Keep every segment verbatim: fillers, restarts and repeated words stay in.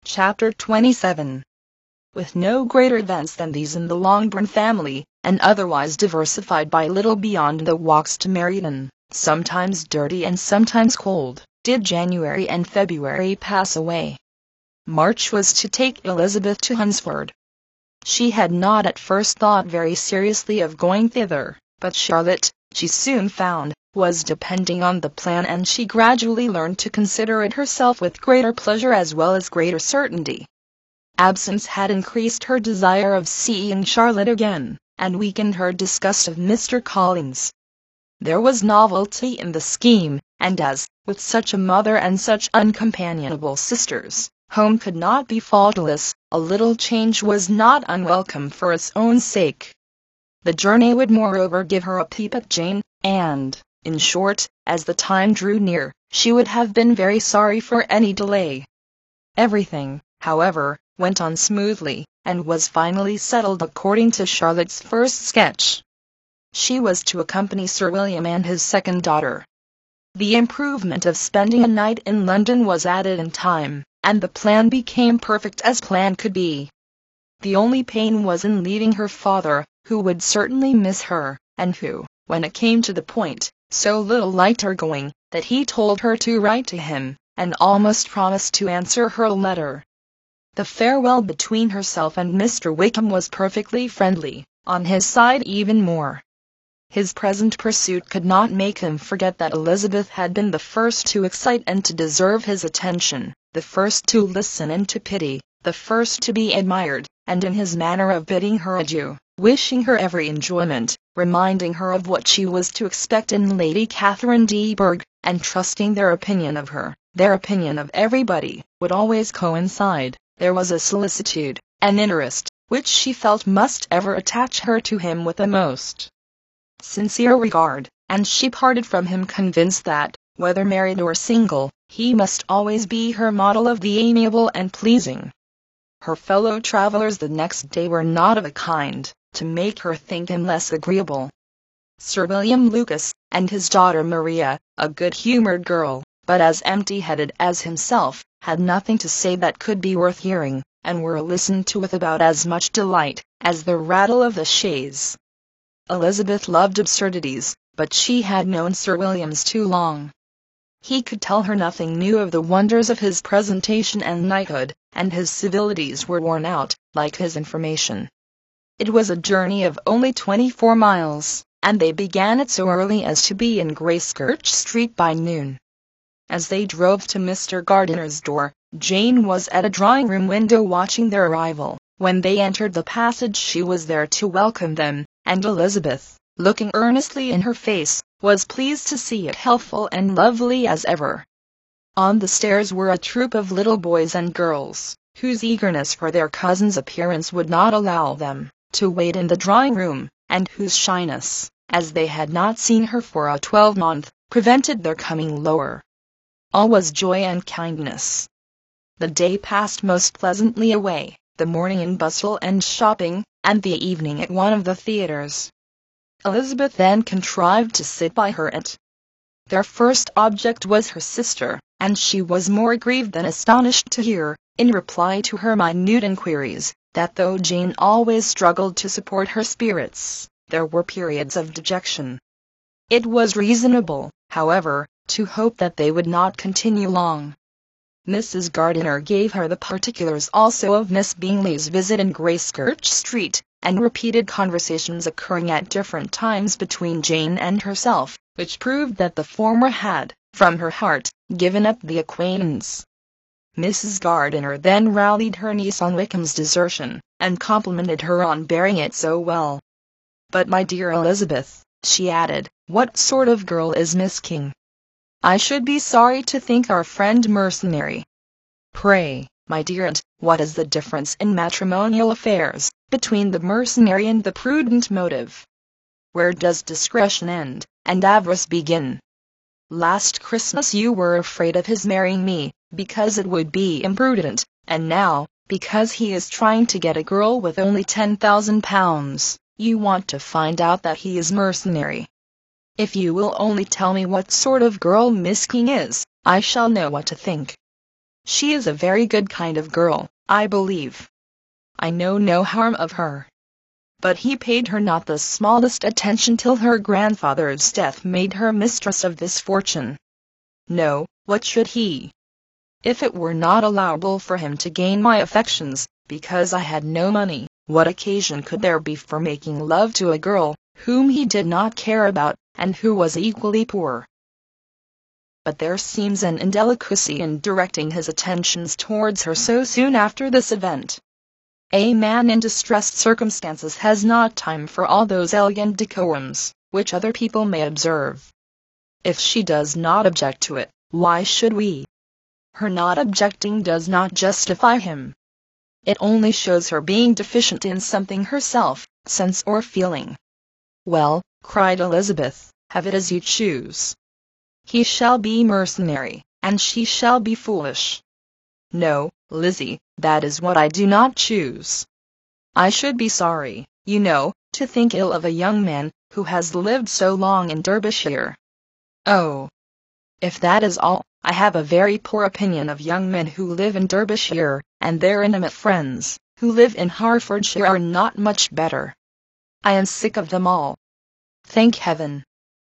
Chapter twenty-seven. With no greater events than these in the Longbourn family, and otherwise diversified by little beyond the walks to Meryton, sometimes dirty and sometimes cold, did January and February pass away. March was to take Elizabeth to Hunsford. She had not at first thought very seriously of going thither, but Charlotte, she soon found, was depending on the plan, and she gradually learned to consider it herself with greater pleasure as well as greater certainty. Absence had increased her desire of seeing Charlotte again, and weakened her disgust of Mister Collins. There was novelty in the scheme, and as, with such a mother and such uncompanionable sisters, home could not be faultless, a little change was not unwelcome for its own sake. The journey would moreover give her a peep at Jane, and, in short, as the time drew near, she would have been very sorry for any delay. Everything, however, went on smoothly, and was finally settled according to Charlotte's first sketch. She was to accompany Sir William and his second daughter. The improvement of spending a night in London was added in time, and the plan became perfect as plan could be. The only pain was in leaving her father, who would certainly miss her, and who, when it came to the point, so little liked her going, that he told her to write to him, and almost promised to answer her letter. The farewell between herself and Mister Wickham was perfectly friendly, on his side even more. His present pursuit could not make him forget that Elizabeth had been the first to excite and to deserve his attention, the first to listen and to pity, the first to be admired, and in his manner of bidding her adieu, wishing her every enjoyment, reminding her of what she was to expect in Lady Catherine de Bourgh, and trusting their opinion of her, their opinion of everybody, would always coincide. There was a solicitude, an interest, which she felt must ever attach her to him with a most sincere regard, and she parted from him convinced that, whether married or single, he must always be her model of the amiable and pleasing. Her fellow travellers the next day were not of a kind to make her think him less agreeable. Sir William Lucas, and his daughter Maria, a good-humoured girl, but as empty-headed as himself, had nothing to say that could be worth hearing, and were listened to with about as much delight as the rattle of the chaise. Elizabeth loved absurdities, but she had known Sir William's too long. He could tell her nothing new of the wonders of his presentation and knighthood, and his civilities were worn out, like his information. It was a journey of only twenty-four miles, and they began it so early as to be in Gracechurch Street by noon. As they drove to Mister Gardiner's door, Jane was at a drawing-room window watching their arrival. When they entered the passage she was there to welcome them, and Elizabeth, looking earnestly in her face, was pleased to see it healthful and lovely as ever. On the stairs were a troop of little boys and girls, whose eagerness for their cousin's appearance would not allow them to wait in the drawing-room, and whose shyness, as they had not seen her for a twelvemonth, prevented their coming lower. All was joy and kindness. The day passed most pleasantly away, the morning in bustle and shopping, and the evening at one of the theatres. Elizabeth then contrived to sit by her aunt. Their first object was her sister, and she was more grieved than astonished to hear, in reply to her minute inquiries, that though Jane always struggled to support her spirits, there were periods of dejection. It was reasonable, however, to hope that they would not continue long. Missus Gardiner gave her the particulars also of Miss Bingley's visit in Gracechurch Street, and repeated conversations occurring at different times between Jane and herself, which proved that the former had, from her heart, given up the acquaintance. Missus Gardiner then rallied her niece on Wickham's desertion, and complimented her on bearing it so well. "But my dear Elizabeth," she added, "what sort of girl is Miss King? I should be sorry to think our friend mercenary. Pray, my dear aunt, what is the difference in matrimonial affairs, between the mercenary and the prudent motive? Where does discretion end, and avarice begin? Last Christmas you were afraid of his marrying me, because it would be imprudent, and now, because he is trying to get a girl with only ten thousand pounds, you want to find out that he is mercenary. If you will only tell me what sort of girl Miss King is, I shall know what to think." She is a very good kind of girl, I believe. I know no harm of her. But he paid her not the smallest attention till her grandfather's death made her mistress of this fortune. No, what should he? If it were not allowable for him to gain my affections, because I had no money, what occasion could there be for making love to a girl, whom he did not care about, and who was equally poor? But there seems an indelicacy in directing his attentions towards her so soon after this event. A man in distressed circumstances has not time for all those elegant decorums, which other people may observe. If she does not object to it, why should we? Her not objecting does not justify him. It only shows her being deficient in something herself, sense or feeling. Well, cried Elizabeth, have it as you choose. He shall be mercenary, and she shall be foolish. No, Lizzie, that is what I do not choose. I should be sorry, you know, to think ill of a young man who has lived so long in Derbyshire. Oh, if that is all, I have a very poor opinion of young men who live in Derbyshire, and their intimate friends, who live in Hertfordshire, are not much better. I am sick of them all. Thank heaven.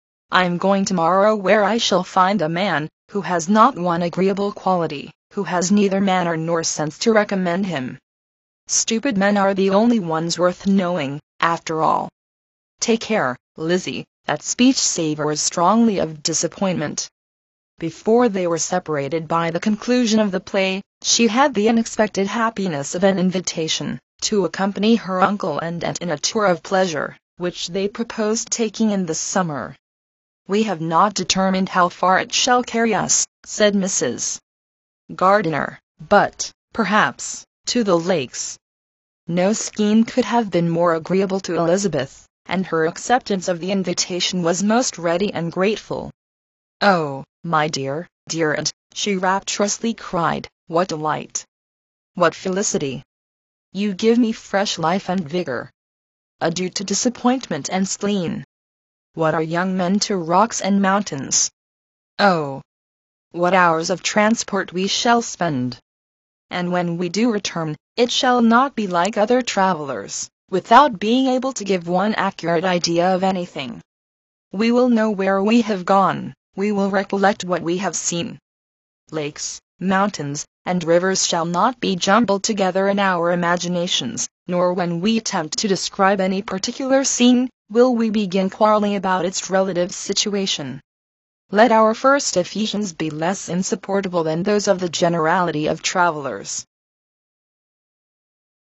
I am going tomorrow where I shall find a man who has not one agreeable quality, who has neither manner nor sense to recommend him. Stupid men are the only ones worth knowing, after all. Take care, Lizzie, that speech savours strongly of disappointment. Before they were separated by the conclusion of the play, she had the unexpected happiness of an invitation to accompany her uncle and aunt in a tour of pleasure, which they proposed taking in the summer. We have not determined how far it shall carry us, said Missus Gardiner, but, perhaps, to the lakes. No scheme could have been more agreeable to Elizabeth, and her acceptance of the invitation was most ready and grateful. Oh, my dear, dear aunt, she rapturously cried, what delight! What felicity! You give me fresh life and vigor. Adieu to disappointment and spleen. What are young men to rocks and mountains? Oh, what hours of transport we shall spend! And when we do return, it shall not be like other travellers, without being able to give one accurate idea of anything. We will know where we have gone, we will recollect what we have seen. Lakes, mountains, and rivers shall not be jumbled together in our imaginations, nor when we attempt to describe any particular scene, will we begin quarreling about its relative situation. Let our first effusions be less insupportable than those of the generality of travellers.